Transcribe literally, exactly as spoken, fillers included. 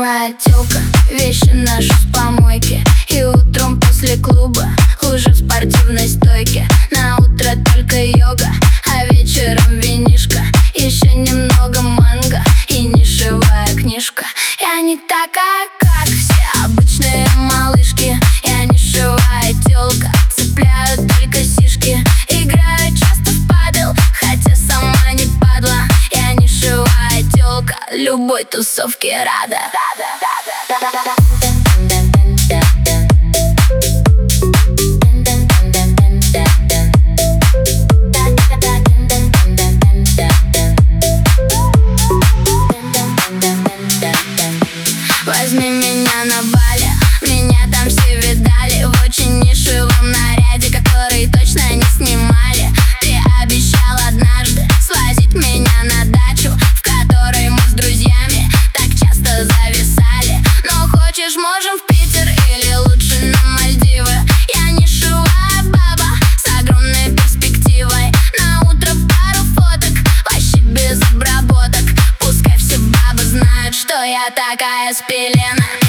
моя тёлка, вещи наши с помойки. И утром после клуба лужи в спортивной стойке. На утро только йога, а вечером винишка. Еще немного манго и нишевая книжка. Я не такая, как все обычные малышки. Я нишевая тёлка, цепляю только сишки. Играю часто в падл, хотя сама не падла. Я нишевая тёлка, любой тусовке рада. Возьми меня на Бали, меня там все видали. В очень нишевом наряде, который точно не снимали. Ты обещал однажды свозить меня на дачу, в которой мы с друзьями так часто зависали. Но хочешь, можем в Питер или лучше на Мальдивы. Я нишевая баба с огромной перспективой. На утро пару фоток, вообще без обработок. Пускай все бабы знают, что я такая с пеленой.